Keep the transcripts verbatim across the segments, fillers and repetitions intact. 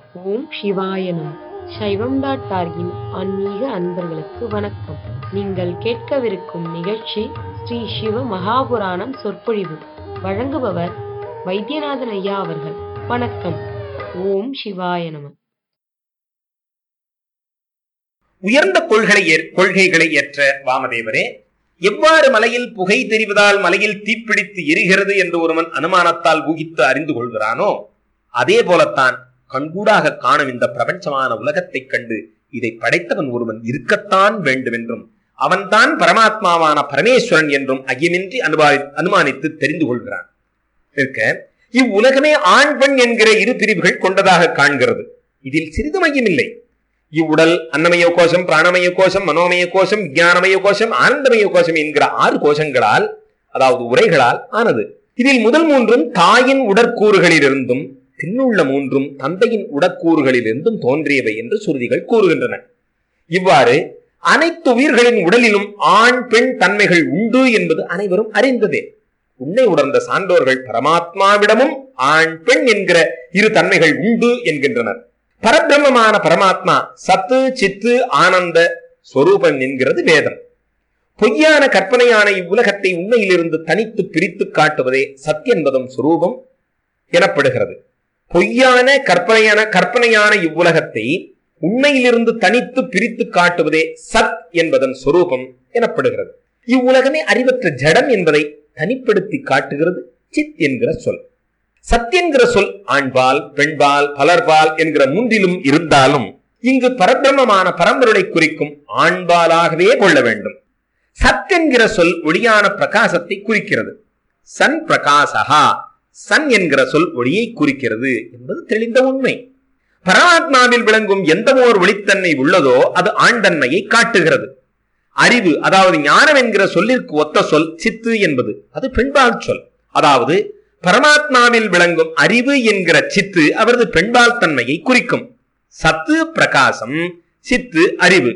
ஓம் சிவாய நமः. சைவம் டாட் டார்கின் ஆன்மீக அன்பர்களுக்கு வணக்கம். நீங்கள் கேட்கவிருக்கும் நிகழ்ச்சி ஸ்ரீ சிவ மகாபுராணம் சொற்பொழிவு. வழங்குபவர் வைத்தியநாதன் ஐயா அவர்கள். வணக்கம். ஓம் சிவாய நமः. உயர்ந்த கொள்கை கொள்கைகளை ஏற்ற வாமதேவரே, எவ்வாறு மலையில் புகை தெரிவதால் மலையில் தீப்பிடித்து எரிகிறது என்று ஒருவன் அனுமானத்தால் ஊகித்து அறிந்து கொள்கிறானோ, அதே போலத்தான் கண்கூடாக காணும் இந்த பிரபஞ்சமான உலகத்தை கண்டு இதை படைத்தவன் ஒருவன் இருக்கத்தான் வேண்டும் என்றும் அவன்தான் பரமாத்மாவான பரமேஸ்வரன் என்றும் ஐயமின்றி அனுபவி அனுமானித்து தெரிந்து கொள்கிறான். இருக்க இவ்வுலகமே ஆண் பெண் என்கிற இரு பிரிவுகள் கொண்டதாக காண்கிறது. இதில் சிறிது மையமில்லை. இவ்வுடல் அன்னமய கோஷம், பிராணமய கோஷம், மனோமய கோஷம், விஞ்ஞானமய கோஷம், ஆனந்தமய கோஷம் என்கிற ஆறு கோஷங்களால், அதாவது உரைகளால் ஆனது. இதில் முதல் மூன்றும் தாயின் உடற்கூறுகளிலிருந்தும் பின்னுள்ள மூன்றும் தந்தையின் உடற்கூறுகளிலிருந்தும் தோன்றியவை என்று சுருதிகள் கூறுகின்றன. இவ்வாறு அனைத்து உயிர்களின் உடலிலும் ஆண் பெண் தன்மைகள் உண்டு என்பது அனைவரும் அறிந்ததே. உன்னை உணர்ந்த சான்றோர்கள் பரமாத்மாவிடமும் ஆண் பெண் என்கிற இரு தன்மைகள் உண்டு என்கின்றனர். பரபிரம்மமான பரமாத்மா சத்து சித்து ஆனந்த ஸ்வரூபம் என்கிறது வேதம். பொய்யான கற்பனையான இவ்வுலகத்தை உண்மையிலிருந்து தனித்து பிரித்து காட்டுவதே சத் என்பதும் சுரூபம் எனப்படுகிறது. பொய்யான கற்பனையான கற்பனையான இவ்வுலகத்தை உண்மையிலிருந்து தனித்து பிரித்து காட்டுவதே சத் என்பதன் சொரூபம் எனப்படுகிறது. இவ்வுலகமே அறிவற்ற ஜடம் என்பதை தனிப்படுத்தி காட்டுகிறது சித் என்கிற சொல். சத் என்கிற சொல் ஆண்பால், பெண்பால், பலர்பால் என்கிற மூன்றிலும் இருந்தாலும் இங்கு பரபிரம்மமான பரம்பொருளை குறிக்கும் ஆண்பாலாகவே கொள்ள வேண்டும். சத் என்கிற சொல் ஒளியான பிரகாசத்தை குறிக்கிறது. சன் பிரகாசஹா, சன் என்கிற சொல் ஒளியை குறிக்கிறது என்பது தெளிந்த உண்மை. பரமாத்மாவில் விளங்கும் எந்த ஓர் ஒளித்தன்மை உள்ளதோ அது ஆண்தன்மையை காட்டுகிறது. அறிவு, அதாவது ஞானம் என்கிற சொல்லிற்கு ஒத்த சொல் சித்து என்பது அது பெண்பால் சொல். அதாவது பரமாத்மாவில் விளங்கும் அறிவு என்கிற சித்து அவரது பெண்பால் தன்மையை குறிக்கும். சத்து பிரகாசம், சித்து அறிவு.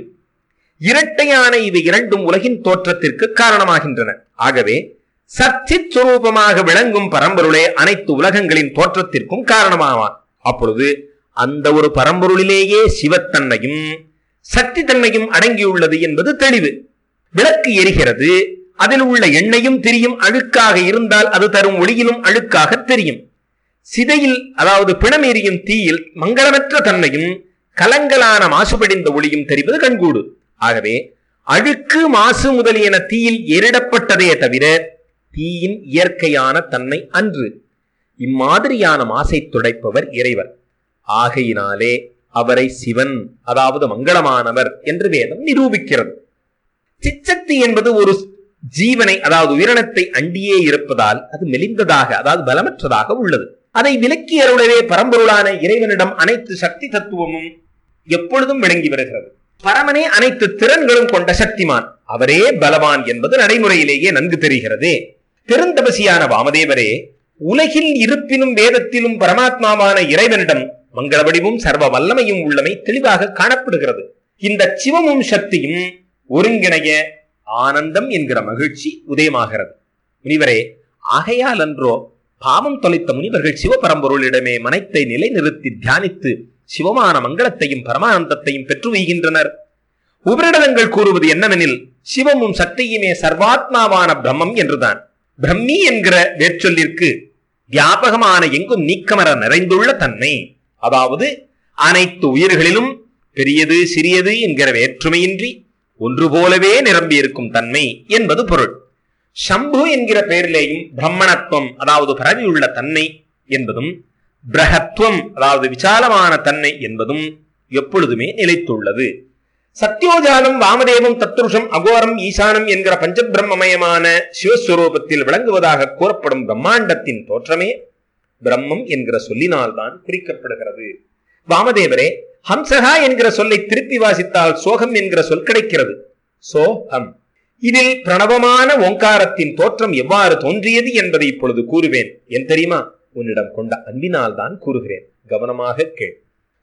இரட்டையான இவை இரண்டும் உலகின் தோற்றத்திற்கு காரணமாகின்றன. ஆகவே சச்சித் சுரூபமாக விளங்கும் பரம்பொருளே அனைத்து உலகங்களின் தோற்றத்திற்கும் காரணமாவான். அப்பொழுது அந்த ஒரு பரம்பொருளிலேயே சிவத்தன்மையும் சக்தி தன்மையும் அடங்கியுள்ளது என்பது தெளிவு. விளக்கு எரிகிறது, அதில் உள்ள எண்ணெயும் திரியும் அழுக்காக இருந்தால் அது தரும் ஒளியிலும் அழுக்காக தெரியும். சிதையில், அதாவது பிணம் எரியும் தீயில் மங்களமற்ற தன்மையும் கலங்கலான மாசுபடிந்த ஒளியும் தெரிவது கண்கூடு. ஆகவே அழுக்கு மாசு முதலியன தீயில் எரிடப்பட்டதே தவிர தீயின் இயற்கையான தன்மை அன்று. இம்மாதிரியான மாசை துடைப்பவர் இறைவர். ஆகையினாலே அவரை சிவன், அதாவது மங்களமானவர் என்று வேதம் நிரூபிக்கிறது. சிச்சக்தி என்பது ஒரு ஜீவனை, அதாவது உயிரினத்தை அண்டியே இருப்பதால் அது மெலிந்ததாக, அதாவது பலமற்றதாக உள்ளது. அதை விலக்கியருடவே பரம்பொருளான இறைவனிடம் அனைத்து சக்தி தத்துவமும் எப்பொழுதும் விளங்கி வருகிறது. பரமனே அனைத்து திறன்களும் கொண்ட சக்திமான், அவரே பலவான் என்பது நடைமுறையிலேயே நன்கு தெரிகிறது. பெருந்தபசியான வாமதேவரே, உலகில் இருப்பினும் வேதத்திலும் பரமாத்மாவான இறைவனிடம் மங்கள வடிவும் சர்வ வல்லமையும் உள்ளமை தெளிவாக காணப்படுகிறது. இந்த சிவமும் சக்தியும் ஒருங்கிணைய ஆனந்தம் என்கிற மகிழ்ச்சி உதயமாகிறது. முனிவரே, ஆகையால் அன்றோ பாவம் தொலைத்த முனிவர்கள் சிவபரம்பொருளிடமே மனத்தை நிலை நிறுத்தி தியானித்து சிவமான மங்களத்தையும் பரமானந்தத்தையும் பெற்று வைகின்றனர். உபரிடங்கள் கூறுவது என்னவெனில், சிவமும் சக்தியுமே சர்வாத்மாவான பிரம்மம் என்றுதான். பிரம்மி என்கிற வேற்றொல்லிற்கு வியாபகமான எங்கும் நீக்கமர நிறைந்துள்ள தன்மை, அதாவது அனைத்து உயிர்களிலும் பெரியது சிறியது என்கிற வேற்றுமையின்றி ஒன்று போலவே நிரம்பி இருக்கும் தன்மை என்பது பொருள். சம்பு என்கிற பெயரிலேயும் பிரம்மணத்துவம், அதாவது பரவியுள்ள தன்மை என்பதும், பிரகத்துவம், அதாவது விசாலமான தன்மை என்பதும் எப்பொழுதுமே நிலைத்துள்ளது. சத்யோஜானம், வாமதேவம், தத்ருஷம், அகோரம், ஈசானம் என்கிற பஞ்சபிரம்மமயமான சிவஸ்வரூபத்தில் விளங்குவதாக கூறப்படும் பிரம்மாண்டத்தின் தோற்றமே பிரம்மம் என்கிற சொல்லினால்தான் குறிக்கப்படுகிறது. வாமதேவரே, ஹம்சகா என்கிற சொல்லை திருப்பி வாசித்தால் சோகம் என்கிற சொல் கிடைக்கிறது. சோகம். இதில் பிரணவமான ஓங்காரத்தின் தோற்றம் எவ்வாறு தோன்றியது என்பதை இப்பொழுது கூறுவேன். என் தெரியுமா? உன்னிடம் கொண்ட அன்பினால் தான் கூறுகிறேன். கவனமாக கேள்.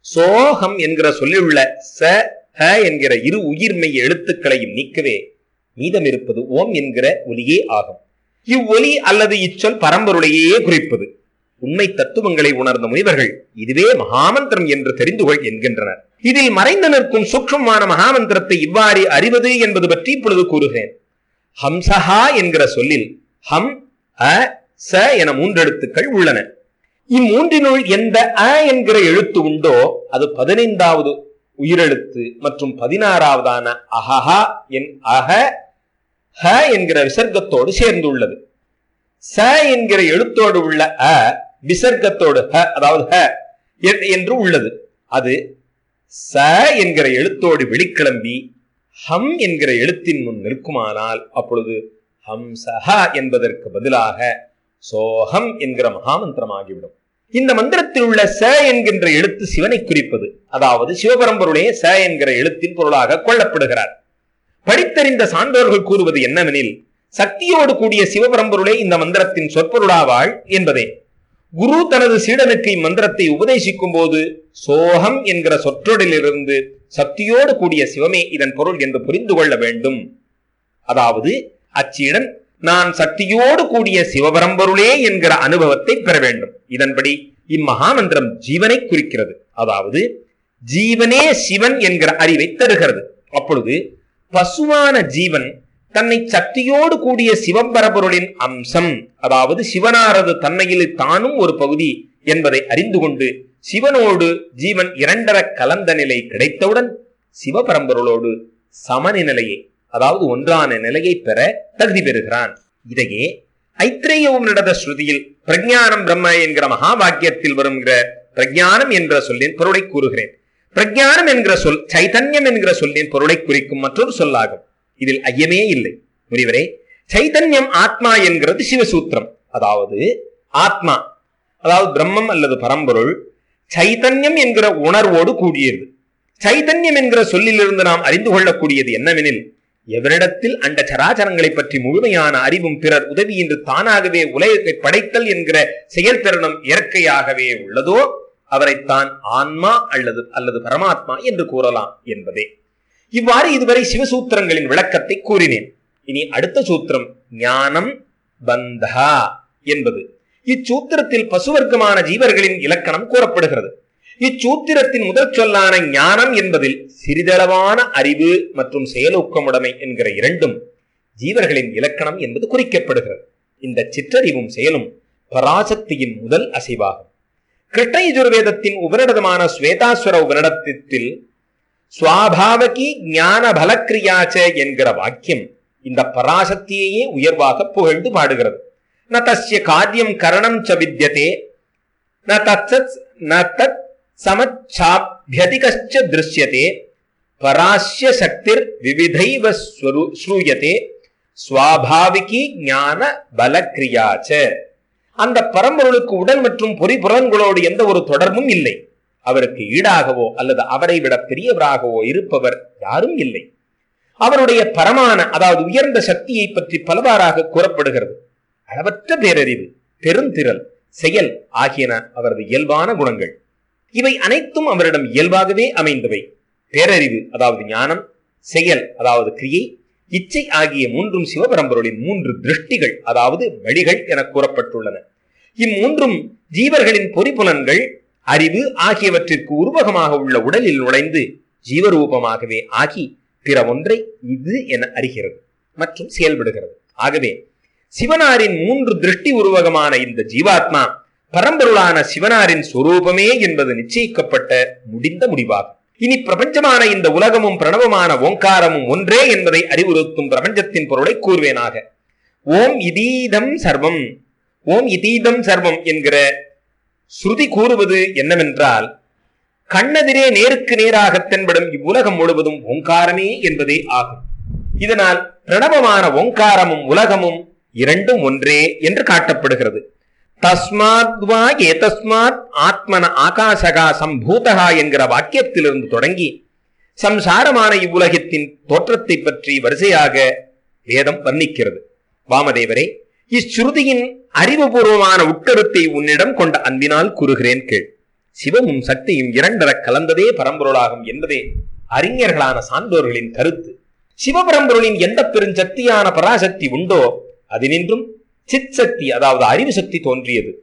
சோகம் என்கிற சொல்லிலுள்ள ச ஹ என்கிற இரு உயிர்மெய் எழுத்துக்களையும் நீக்கவே மீதம் இருப்பது ஓம் என்கிற ஒலியே ஆகும். இவ்வொலி அல்லது இச்சொல் பரம்பொருளையே குறிப்பது. உண்மை தத்துவங்களை உணர்ந்த முனிவர்கள் இதுவே மகாமந்திரம் என்று தெரிந்து கொள் என்கின்றனர். இதில் மறைந்து நிற்கும் சூக்ஷ்மமான மகாமந்திரத்தை இவ்வாறு அறிவது என்பது பற்றி இப்பொழுது கூறுகிறேன். ஹம்சஹா என்கிற சொல்லில் ஹம், அ, ச என மூன்று எழுத்துக்கள் உள்ளன. இம்மூன்றினுள் எந்த அ என்கிற எழுத்து உண்டோ அது பதினைந்தாவது உயிரெழுத்து மற்றும் பதினாறாவதான அஹஹா என் அஹ ஹ என்கிற விசர்க்கத்தோடு சேர்ந்துள்ளது. ச என்கிற எழுத்தோடு உள்ள அ விசர்க்கத்தோடு ஹ அதாவது ஹ என்று உள்ளது. அது ச என்கிற எழுத்தோடு வெளிக்கிளம்பி ஹம் என்கிற எழுத்தின் முன் நிற்குமானால் அப்பொழுது ஹம்சஹா என்பதற்கு பதிலாக சோஹம் என்கிற மகாமந்திரமாகிவிடும். இந்த மந்திரத்தில் உள்ள ச என்கின்ற எழுத்து சிவனை குறிப்பது, அதாவது சிவபரம்பொருளே ச என்கிற எழுத்தின் பொருளாக கொள்ளப்படுகிறார். படித்தறிந்த சான்றோர்கள் கூறுவது என்னவெனில் சக்தியோடு கூடிய சிவபரம்பொருளே இந்த மந்திரத்தின் சொற்பொருளாவாள் என்பதே. குரு தனது சீடனுக்கு இம்மந்திரத்தை உபதேசிக்கும் போது சோகம் என்கிற சொற்றொடரிலிருந்து சக்தியோடு கூடிய சிவமே இதன் பொருள் என்று புரிந்து கொள்ள வேண்டும். அதாவது அச்சீடன் நான் சக்தியோடு கூடிய சிவபரம்பொருளே என்கிற அனுபவத்தை பெற வேண்டும். இதன்படி இம்மகாமந்திரம் ஜீவனை குறிக்கிறது. அதாவது ஜீவனே சிவன் என்கிற அறிவை தருகிறது. அப்பொழுது பசுவான ஜீவன் தன்னை சக்தியோடு கூடிய சிவபரம்பொருளின் அம்சம், அதாவது சிவனாரது தன்மையில் தானும் ஒரு பகுதி என்பதை அறிந்து கொண்டு சிவனோடு ஜீவன் இரண்டர கலந்த நிலை கிடைத்தவுடன் சிவபரம்பொருளோடு சமநிலையை, அதாவது ஒன்றான நிலையை பெற தகுதி பெறுகிறான். இதையே ஐத்திரேய உபநிடத ஸ்ருதியில் பிரஜானம் பிரம்ம என்கிற மகா வாக்கியத்தில் வருகிற பிரஜானம் என்ற சொல்லின் பொருளை கூறுகிறேன். பிரஜானம் என்கிற சொல் சைதன்யம் என்கிற சொல்லின் பொருளை குறிக்கும் மற்றொரு சொல்லாகும். இதில் ஐயமே இல்லை. முனிவரே, சைதன்யம் ஆத்மா என்கிறது சிவசூத்திரம். அதாவது ஆத்மா அதாவது பிரம்மம் அல்லது பரம்பொருள் சைதன்யம் என்கிற உணர்வோடு கூடியது. சைதன்யம் என்கிற சொல்லிலிருந்து நாம் அறிந்து கொள்ளக்கூடியது என்னவெனில் எவரிடத்தில் அண்ட சராச்சரங்களை பற்றி முழுமையான அறிவும் பிறர் உதவியின்றி தானாகவே உலகத்தை படைத்தல் என்கிற செயல்திறனும் இயற்கையாகவே உள்ளதோ அவரைத்தான் ஆன்மா அல்லது அல்லது பரமாத்மா என்று கூறலாம் என்பதே. இவ்வாறு இதுவரை சிவசூத்திரங்களின் விளக்கத்தை கூறினேன். இனி அடுத்த சூத்திரம் ஞானம் பந்தா என்பது. இச்சூத்திரத்தில் பசுவர்க்கமான ஜீவர்களின் இலக்கணம் கூறப்படுகிறது. இச்சூத்திரத்தின் முதல் சொல்லான ஞானம் என்பதில் சிறிதளவான அறிவு மற்றும் செயலூக்கமுடைமை என்கிற இரண்டும் ஜீவர்களின் இலக்கணம் என்பது குறிக்கப்படுகிறது. இந்த சிற்றறிவும் செயலும் பராசக்தியின் முதல் அசைவாகும். கிருஷ்ண யஜுர்வேதத்தின் உபநிடதமான ஸ்வேதாஸ்வர உபநிடதத்தில் ஸ்வாபாவகி ஞான பலக்கிரியாச்ச என்கிற வாக்கியம் இந்த பராசக்தியையே உயர்வாக புகழ்ந்து பாடுகிறது. ந தஸ்ய காரியம் கரணம் ச வித்யதே ந தத் ந தத் சமச்சாப்யதிகச்ச திருஷ்யதே பராஸ்ய சக்திர் விவிதைவ ஸ்ரூயதே ஸ்வாபாவிகி ஞான பலக்கிரியாச்ச. அந்த பரம்பொருளுக்கு உடல் மற்றும் பொறிபுலன்களோடு எந்த ஒரு தொடர்பும் இல்லை. அவருக்கு ஈடாகவோ அல்லது அவரை விட பெரியவராகவோ இருப்பவர் யாரும் இல்லை. அவருடைய பரமான அதாவது உயர்ந்த சக்தியை பற்றி பலவாறாக கூறப்படுகிறது. அளவற்ற பேரறிவு, பெருந்திரல், செயல் ஆகியன அவரது இயல்பான குணங்கள். இவை அனைத்தும் அவரிடம் இயல்பாகவே அமைந்தவை. பேரறிவு அதாவது ஞானம், செயல் அதாவது கிரியை, இச்சை ஆகிய மூன்றும் சிவபரம்பொருளின் மூன்று திருஷ்டிகள் அதாவது வழிகள் என கூறப்பட்டுள்ளன. இம்மூன்றும் ஜீவர்களின் பொறிப்புலன்கள், அறிவு ஆகியவற்றிற்கு உருவகமாக உள்ள உடலில் நுழைந்து ஜீவரூபமாகவே ஆகி பிற ஒன்றை இது என அறிகிறது மற்றும் செயல்படுகிறது. ஆகவே சிவனாரின் மூன்று திருஷ்டி உருவகமான இந்த ஜீவாத்மா பரம்பொருளான சிவனாரின் சொரூபமே என்பது நிச்சயிக்கப்பட்ட முடிந்த முடிவாகும். இனி பிரபஞ்சமான இந்த உலகமும் பிரணவமான ஓங்காரமும் ஒன்றே என்பதை அறிவுறுத்தும் பிரபஞ்சத்தின் பொருளை கூறுவேனாக. ஓம் இதீதம் சர்வம், ஓம் இதீதம் சர்வம் என்கிற ஸ்ருதி கூறுவது என்னவென்றால் கண்ணெதிரே நேருக்கு நேராக தென்படும் இவ்வுலகம் முழுவதும் ஓங்காரமே என்பதே ஆகும். இதனால் பிரணவமான ஓங்காரமும் உலகமும் இரண்டும் ஒன்றே என்று காட்டப்படுகிறது. தஸ்மாத்வா ஏதஸ்மாத் ஆத்மன ஆகாசகா சம்பூதகா என்கிற வாக்கியத்திலிருந்து தொடங்கி சம்சாரமான இவ்வுலகத்தின் தோற்றத்தை பற்றி வரிசையாக வேதம் வர்ணிக்கிறது. வாமதேவரே, இச்சுருதியின் அறிவுபூர்வமான உட்கருத்தை உன்னிடம் கொண்ட அன்பினால் கூறுகிறேன் கேள். சிவமும் சக்தியும் இரண்டர கலந்ததே பரம்பொருளாகும் என்பதே அறிஞர்களான சான்றோர்களின் கருத்து. சிவபரம்பொருளின் எந்த பெருஞ்சக்தியான பராசக்தி உண்டோ அதனின்றும் சித் சக்தி அதாவது அறிவு சக்தி தோன்றியது.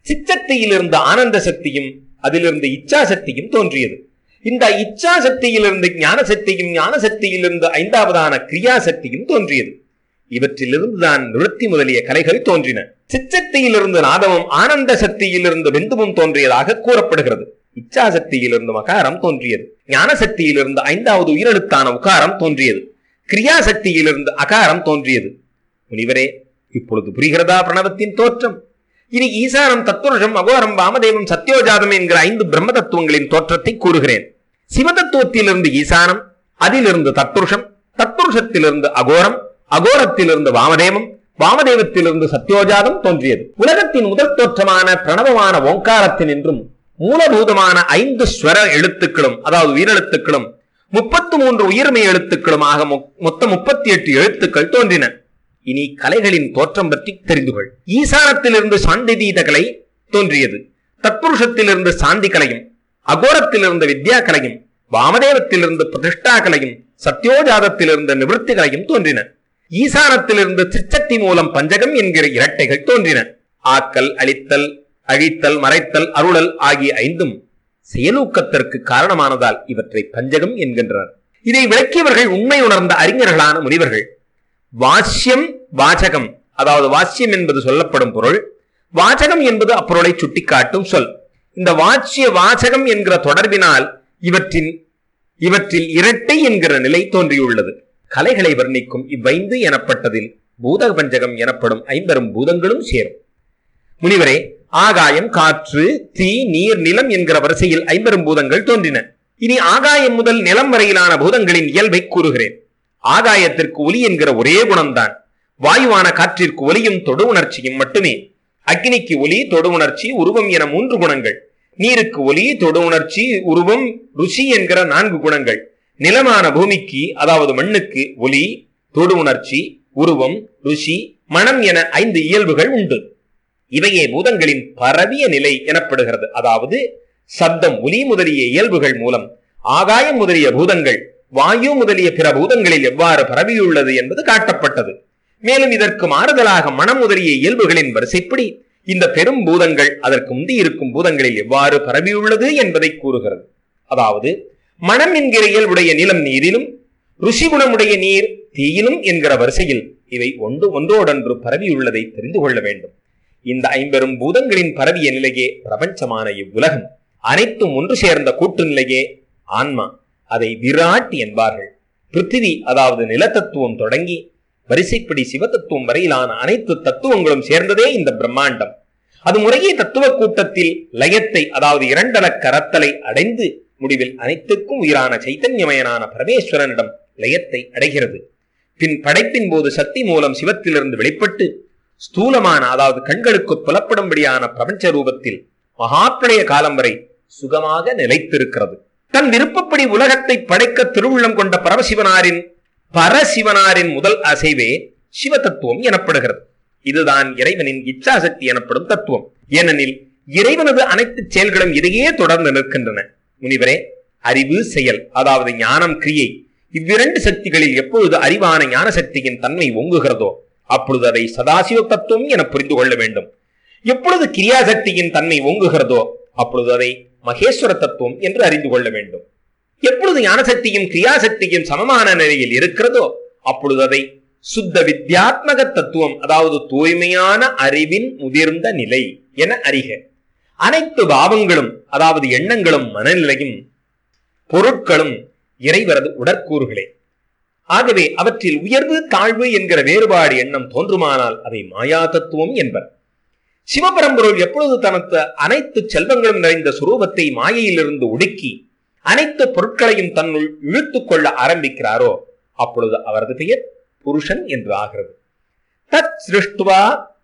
சிச்சக்தியிலிருந்து ஆனந்த சக்தியும் அதிலிருந்து இச்சா சக்தியும் தோன்றியது. இந்த இச்சா சக்தியிலிருந்து ஞான சக்தியும் ஞான சக்தியிலிருந்து ஐந்தாவதான கிரியா சக்தியும் தோன்றியது. இவற்றிலிருந்து தான் நிவர்த்தி முதலிய கலைகள் தோன்றின. சிச்சக்தியிலிருந்து நாதமும் ஆனந்த சக்தியிலிருந்து பிந்துவும் தோன்றியதாக கூறப்படுகிறது. இச்சா சக்தியிலிருந்து மகாரம் தோன்றியது. ஞான சக்தியிலிருந்து ஐந்தாவது உயிரெழுத்தான உகாரம் தோன்றியது. கிரியா சக்தியிலிருந்து அகாரம் தோன்றியது. முனிவரே, இப்பொழுது புரிகிறதா பிரணவத்தின் தோற்றம்? இனி ஈசானம், தத்துவம், அகோரம், வாமதேவம், சத்யோஜாதம் என்கிற ஐந்து பிரம்ம தத்துவங்களின் தோற்றத்தை கூறுகிறேன். சிவதத்துவத்திலிருந்து ஈசானம், அதிலிருந்து தத்துருஷம், தத்துருஷத்திலிருந்து அகோரம், அகோரத்திலிருந்து வாமதேவம், வாமதேவத்திலிருந்து சத்யோஜாதம் தோன்றியது. உலகத்தின் முதல் தோற்றமான பிரணவமான ஓங்காரத்தின் என்றும் மூலபூதமான ஐந்து ஸ்வர எழுத்துக்களும் அதாவது உயிரெழுத்துக்களும் முப்பத்தி மூன்று உயிர்மை எழுத்துக்களுமாக மொத்தம் முப்பத்தி எட்டு எழுத்துக்கள் தோன்றின. இனி கலைகளின் தோற்றம் பற்றி தெரிந்து கொள். ஈசானத்திலிருந்து சாந்திதீத கலை தோன்றியது. தத்புருஷத்திலிருந்து சாந்தி கலையும், அகோரத்திலிருந்து வித்யா கலையும், வாமதேவத்திலிருந்து பிரதிஷ்டா கலையும், சத்யோஜாதத்திலிருந்து நிவர்த்தி கலையும் தோன்றின. ஈசானத்திலிருந்து திருச்சக்தி மூலம் பஞ்சகம் என்கிற இரட்டைகள் தோன்றின. ஆக்கல், அழித்தல், அழித்தல், மறைத்தல், அருளல் ஆகிய ஐந்தும் செயலூக்கத்திற்கு காரணமானதால் இவற்றை பஞ்சகம் என்கின்றனர். இதை விளக்கியவர்கள் உண்மை உணர்ந்த அறிஞர்களான முனிவர்கள். வாசியம், வாசகம், அதாவது வாசியம் என்பது சொல்லப்படும் பொருள், வாசகம் என்பது அப்பொருளை சுட்டிக்காட்டும் சொல். இந்த வாச்சிய வாசகம் என்கிற தொடர்பினால் இவற்றின் இவற்றில் இரட்டை என்கிற நிலை தோன்றியுள்ளது. கலைகளை வர்ணிக்கும் இவ்வைந்து எனப்பட்டதில் பூத பஞ்சகம் எனப்படும் ஐம்பெரும் பூதங்களும் சேரும். முனிவரே, ஆகாயம், காற்று, தீ, நீர், நிலம் என்கிற வரிசையில் ஐம்பெரும் பூதங்கள் தோன்றின. இனி ஆகாயம் முதல் நிலம் வரையிலான பூதங்களின் இயல்பை கூறுகிறேன். ஆகாயத்திற்கு ஒலி என்கிற ஒரே குணம்தான். வாயுவான காற்றிற்கு ஒலியும் தொடு உணர்ச்சியும் மட்டுமே. அக்னிக்கு ஒலி, தொடு உணர்ச்சி, உருவம் என மூன்று குணங்கள். நீருக்கு ஒலி, தொடு உணர்ச்சி, உருவம், ருசி என்கிற நான்கு குணங்கள். நிலமான பூமிக்கு அதாவது மண்ணுக்கு ஒலி, தொடு உணர்ச்சி, உருவம், ருசி, மனம் என ஐந்து இயல்புகள் உண்டு. இவையே பூதங்களின் பரவிய நிலை எனப்படுகிறது. அதாவது சப்தம், ஒலி முதலிய இயல்புகள் மூலம் ஆகாயம் முதலிய பூதங்கள் வாயு முதலிய பிற பூதங்களில் எவ்வாறு பரவியுள்ளது என்பது காட்டப்பட்டது. மேலும் இதற்கு மாறுதலாக மனம் முதலிய இயல்புகளின் வரிசைப்படி இந்த பெரும் பூதங்கள் அதற்கு முந்தி இருக்கும் பூதங்களில் எவ்வாறு பரவியுள்ளது என்பதை கூறுகிறது. அதாவது மனம் என்கிற இயல்புடைய நிலம் நீரிலும், ருசி குணமுடைய நீர் தீயிலும் என்கிற வரிசையில் இவை ஒன்று ஒன்றோடொன்று பரவியுள்ளதை தெரிந்து கொள்ள வேண்டும். இந்த ஐம்பெரும் பூதங்களின் பரவிய நிலையே பிரபஞ்சமான இவ்வுலகம். அனைத்தும் ஒன்று சேர்ந்த கூட்டு நிலையே ஆன்மா. அதை விராட் என்பார்கள். பிருத்திவி அதாவது நிலத்தத்துவம் தொடங்கி வரிசைப்படி சிவதத்துவம் வரையிலான அனைத்து தத்துவங்களும் சேர்ந்ததே இந்த பிரம்மாண்டம். அது முறையே தத்துவ கூட்டத்தில் லயத்தை அதாவது இரண்டல கரத்தலை அடைந்து முடிவில் அனைத்துக்கும் உயிரான சைத்தன்யமயனான பரமேஸ்வரனிடம் லயத்தை அடைகிறது. பின் படைப்பின் போது சக்தி மூலம் சிவத்திலிருந்து வெளிப்பட்டு ஸ்தூலமான அதாவது கண்களுக்கு புலப்படும்படியான பிரபஞ்ச ரூபத்தில் மகாப்பிரளய காலம் வரை சுகமாக நிலைத்திருக்கிறது. தன் விருப்பப்படி உலகத்தை படைக்க திருவுள்ளம் கொண்ட பரமசிவனாரின் பரசிவனாரின் முதல் அசைவே சிவ தத்துவம் எனப்படுகிறது. இதுதான் இறைவனின் இச்சாசக்தி எனப்படும் தத்துவம். ஏனெனில் இறைவனது அனைத்து செயல்களும் இதையே தொடர்ந்து நிற்கின்றன. முனிவரே, அறிவு, செயல் அதாவது ஞானம், கிரியை இவ்விரண்டு சக்திகளில் எப்பொழுது அறிவான ஞான சக்தியின் தன்மை ஓங்குகிறதோ அப்பொழுது அதை சதாசிவ தத்துவம் என புரிந்து கொள்ள வேண்டும். எப்பொழுது கிரியாசக்தியின் தன்மை ஓங்குகிறதோ அப்பொழுது அதை மகேஸ்வர தத்துவம் என்று அறிந்து கொள்ள வேண்டும். எப்பொழுது ஞானசக்தியும் கிரியாசக்தியும் சமமான நிலையில் இருக்கிறதோ அப்பொழுது அதை சுத்த வித்யாத்மக தத்துவம் அதாவது தூய்மையான அறிவின் முதிர்ந்த நிலை என அறிக. அனைத்து பாவங்களும் அதாவது எண்ணங்களும் மனநிலையும் பொருட்களும் இறைவரது உடற்கூறுகளே. ஆகவே அவற்றில் உயர்வு தாழ்வு என்கிற வேறுபாடு எண்ணம் தோன்றுமானால் அதை மாயா தத்துவம் என்பர். சிவபரம்பொருள் எப்பொழுது தனது அனைத்து செல்வங்களும் நிறைந்த சுரூபத்தை மாயையிலிருந்து ஒடுக்கி அனைத்து பொருட்களையும் தன்னுள் இழுத்துக் கொள்ள ஆரம்பிக்கிறாரோ அப்பொழுது அவரது பெயர் புருஷன் என்று ஆகிறது. தத் சிருஷ்டுவா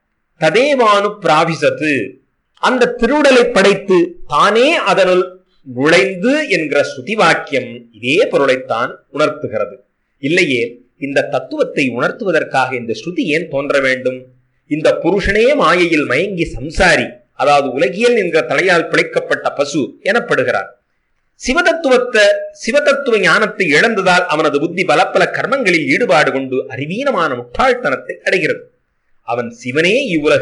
ததேவானு பிராபிசத்து, அந்த திருவுடலை படைத்து தானே அதனுள் நுழைந்து என்கிற ஸ்ருதி வாக்கியம் இதே பொருளைத்தான் உணர்த்துகிறது. இல்லையே இந்த தத்துவத்தை உணர்த்துவதற்காக இந்த ஸ்ருதி ஏன் தோன்ற வேண்டும்? இந்த புருஷனே மாயையில் மயங்கி சம்சாரி அதாவது உலகியல் என்கிற தலையால் பிழைக்கப்பட்ட பசு எனப்படுகிறார். சிவதத்துவத்தை சிவதத்துவ ஞானத்தை இழந்ததால் அவனது புத்தி பல பல கர்மங்களில் ஈடுபாடு கொண்டு அறிவீனமான முட்டாள்தனத்தை அடைகிறது. அவன் சிவனே இவ்வுலகு,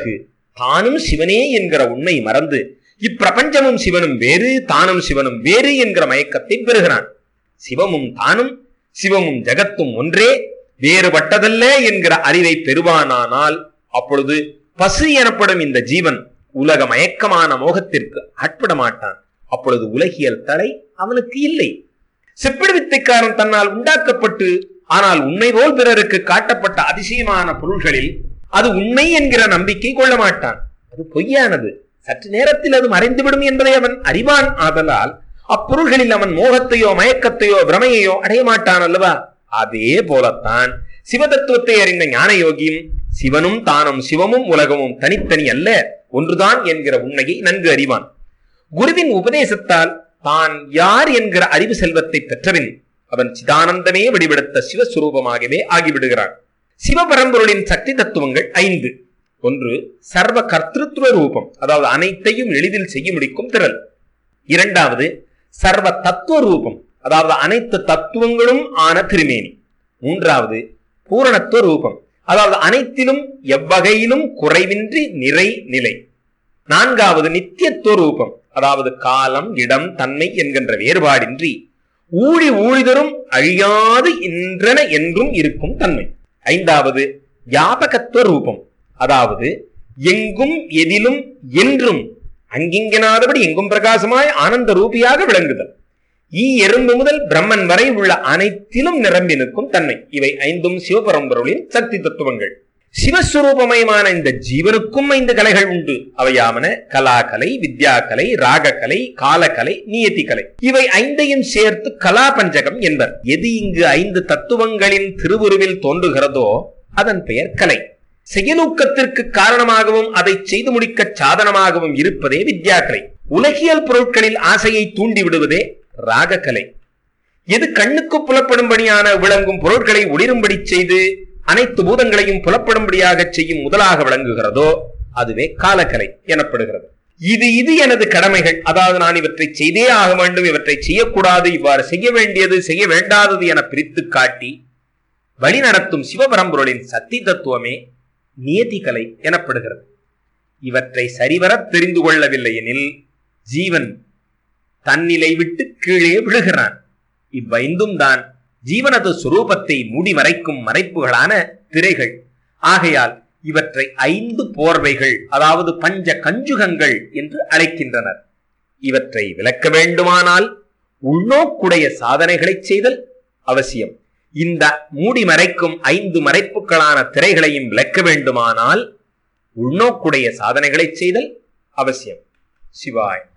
தானும் சிவனே என்கிற உண்மை மறந்து இப்பிரபஞ்சமும் சிவனும் வேறு, தானும் சிவனும் வேறு என்கிற மயக்கத்தை பெறுகிறான். சிவமும் தானும் சிவமும் ஜகத்தும் ஒன்றே, வேறுபட்டதல்ல என்கிற அறிவை பெறுவானானால் அப்பொழுது பசு எனப்படும் இந்த ஜீவன் உலக மயக்கமான மோகத்திற்கு ஆட்பட மாட்டான். அப்பொழுது உலகியல் தலை அவனுக்கு இல்லை. செப்பிடு வித்தைக்காரன் தன்னால் உண்டாக்கப்பட்டு ஆனால் உண்மை போல் பிறருக்கு காட்டப்பட்ட அதிசயமான பொருள்களில் அது உண்மை என்கிற நம்பிக்கை கொள்ள மாட்டான். அது பொய்யானது, சற்று நேரத்தில் அது மறைந்துவிடும் என்பதை அவன் அறிவான். ஆதலால் அப்பொருள்களில் அவன் மோகத்தையோ மயக்கத்தையோ பிரமையையோ அடைய மாட்டான் அல்லவா? அதே போலத்தான் சிவதத்துவத்தை அறிந்த ஞான யோகியும் சிவனும் தானும் சிவமும் உலகமும் தனித்தனி அல்ல, ஒன்றுதான் என்கிற உண்மையை நன்கு அறிவான். குருவின் உபதேசத்தால் தான் யார் என்கிற அறிவு செல்வத்தை பெற்றபின் அவன் சிதானந்தமே வடிவெடுத்த சிவஸ்வரூபமாகவே ஆகிவிடுகிறான். சிவபரம்பொருளின் சக்தி தத்துவங்கள் ஐந்து. ஒன்று சர்வ கர்த்திருத்துவ ரூபம், அதாவது அனைத்தையும் எளிதில் செய்ய முடிக்கும் திறல். இரண்டாவது சர்வ தத்துவ ரூபம், அதாவது அனைத்து தத்துவங்களும் ஆன திருமேனி. மூன்றாவது பூரணத்துவ ரூபம், அதாவது அனைத்திலும் எவ்வகையிலும் குறைவின்றி நிறை நிலை. நான்காவது நித்தியத்துவ ரூபம், அதாவது காலம் இடம் தன்மை என்கின்ற வேறுபாடின்றி ஊழி ஊழிதரும் அழியாது இன்றன என்றும் இருக்கும் தன்மை. ஐந்தாவது வியாபகத்துவ ரூபம், அதாவது எங்கும் எதிலும் என்றும் அங்கிங்கனாதபடி எங்கும் பிரகாசமாய் ஆனந்த ரூபியாக விளங்குதல். ஈ எறும்பு முதல் பிரம்மன் வரை உள்ள அனைத்திலும் நிரம்பி நிற்கும் தன்மை. இவை ஐந்தும் சிவபரம்பொருளின் சக்தி தத்துவங்கள். சிவஸ்வரூபமயமான இந்த ஜீவனுக்கும் ஐந்து கலைகள் உண்டு. அவையாவன கலாகலை, வித்யாக்கலை, ராகக்கலை, காலக்கலை, நியதி கலை. இவை ஐந்தையும் சேர்த்து கலா பஞ்சகம் என்பர். எது இங்கு ஐந்து தத்துவங்களின் திருவுருவில் தோன்றுகிறதோ அதன் பெயர் கலை. செயலூக்கத்திற்கு காரணமாகவும் அதை செய்து முடிக்க சாதனமாகவும் இருப்பதே வித்யாக்கலை. உலகியல் பொருட்களில் ஆசையை தூண்டி விடுவதே ராகக்கலை. எது கண்ணுக்கு புலப்படும்படியான விளங்கும் பொருட்களை ஒளிரும்படி செய்து அனைத்து பூதங்களையும் புலப்படும்படியாக செய்யும் முதலாக விளங்குகிறதோ அதுவே காலக்கலை எனப்படுகிறது. இது இது எனது கடமைகள், அதாவது நான் இவற்றை செய்தே ஆக வேண்டும், இவற்றை செய்யக்கூடாது, இவ்வாறு செய்ய வேண்டியது செய்ய வேண்டாதது என பிரித்து காட்டி வழி நடத்தும் சிவபரம்பொருளின் சக்தி தத்துவமே நியதி கலை எனப்படுகிறது. இவற்றை சரிவர தெரிந்து கொள்ளவில்லை எனில் ஜீவன் தன்னிலை விட்டு கீழே விழுகிறான். இவ்வைந்தும் தான் ஜீவனது சுரூபத்தை மூடி மறைக்கும் மறைப்புகளான திரைகள். ஆகையால் இவற்றை ஐந்து போர்வைகள், அதாவது பஞ்ச கஞ்சுகங்கள் என்று அழைக்கின்றனர். இவற்றை விளக்க வேண்டுமானால் உள்நோக்குடைய சாதனைகளை செய்தல் அவசியம். இந்த மூடி மறைக்கும் ஐந்து மறைப்புகளான திரைகளையும் விளக்க வேண்டுமானால் உள்நோக்குடைய சாதனைகளை செய்தல் அவசியம். சிவாய்.